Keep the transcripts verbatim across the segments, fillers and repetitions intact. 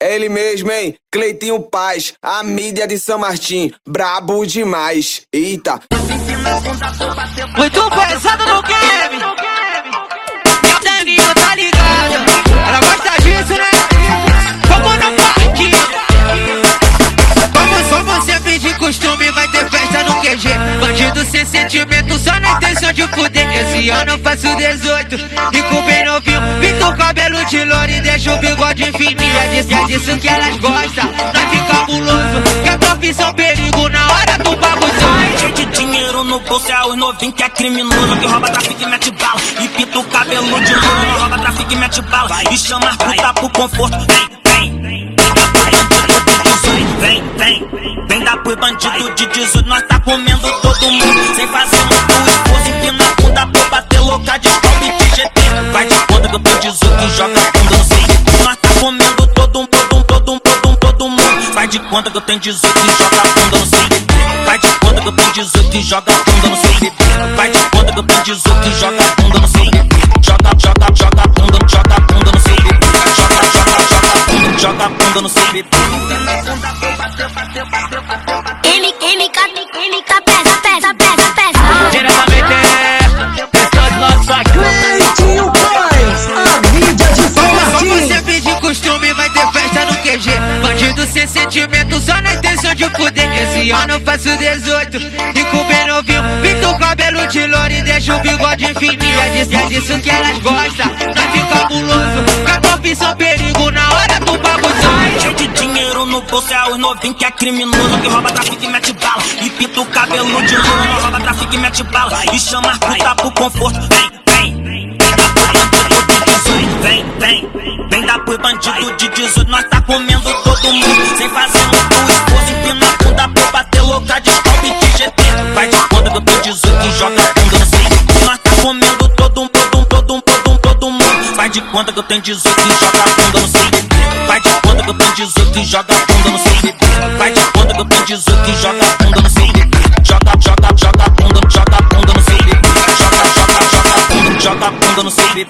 É ele mesmo, hein? Cleitinho Paz, a mídia de São Martim, brabo demais. Eita. Muito pesado no game. Meu Daninho tá ligado. Ela gosta disso, né? Vamos no parque. Como só você pedir costume, vai ter festa no Q G. Bandido sem sentimento, só na intenção de fuder. Esse ano eu faço dezoito, fico bem novinho. Pinto o cabelo de louro e deixo o bigode fininho. É disso, é disso que elas gostam, nós fica cabuloso. Que a profissão perigo na hora do bagulho. Cheio de dinheiro no bolso, é os novinhos que é criminoso. Que rouba, trafica e mete bala. E pinta o cabelo de louro. Que rouba, trafica e mete bala. E chama as puta pro conforto. Vem, vem. Vem, vem, vem dar pro bandido de dezoito, nós tá comendo todo mundo. Sem fazer muito esforço, empina a bunda pra bater louca de palme de G T. Vai de conta que eu tenho dezoito e joga a bunda no sei. Nós tá comendo todo um, todo um, todo um, todo um, todo mundo. Vai de conta que eu tenho dezoito e joga a bunda no sei. Vai de conta que eu tenho dezoito e joga a bunda no sei. Vai de conta que eu tenho dezoito e joga a bunda no sei. Joga, joga, joga a bunda, joga a bunda no sei. Joga, joga, joga a bunda, joga a bunda no sei. M, MK, MK, pesa, pesa, pesa, pesa. Diretamente é pessoa do nosso aqui. Cleitinho Paz, a mídia de São Só Martim. você pedir costume, vai ter festa no Q G. Bandido sem sentimento, só na intenção de fuder. Esse ano eu faço dezoito, fico bem novinho. Pinto o cabelo de louro e deixo o bigode fininho. É disso, é disso que elas gostam, nós fica cabuloso. Que a profissão perigo na hora do bagulho. Cheio de dinheiro no bolso, é os novinhos que é criminoso. Que rouba, trafica e mete bala. E pinta o cabelo de louro. Que rouba, trafica e mete bala. E chama as puta pro conforto. Vem, vem. Vem, vem. Vem dar pro bandido de dezoito, nós tá comendo todo mundo. Sem fazer muito esforço, empina a bunda pra bater louca de palme de G T. Vai de conta que eu tenho dezoito e joga a bunda no sei. Nós tá comendo todo um, todo um, todo um, todo um, todo mundo. Vai de conta que eu tenho dezoito e joga a bunda no sei. Vai de conta que eu tenho dezoito e joga a bunda no sei. Vai de conta que eu tenho dezoito e joga a bunda no sei. Joga, joga, joga a bunda, joga a bunda no sei. Joga, joga, joga a bunda, joga a bunda no sei.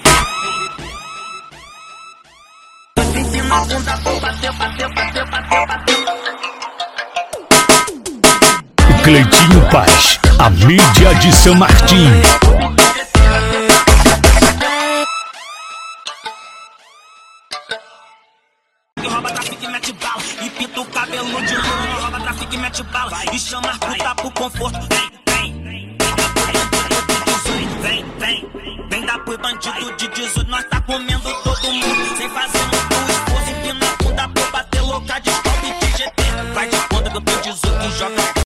Cleitinho Paz, a mídia de São Martim. Que rouba, trafica e mete bala. E pinta o cabelo de louro. Que rouba, trafica e mete bala. E chama as puta pro conforto. Vem, vem. Vem, vem. Vem dar pro bandido de dezoito, nós tá comendo todo mundo. Sem fazer muito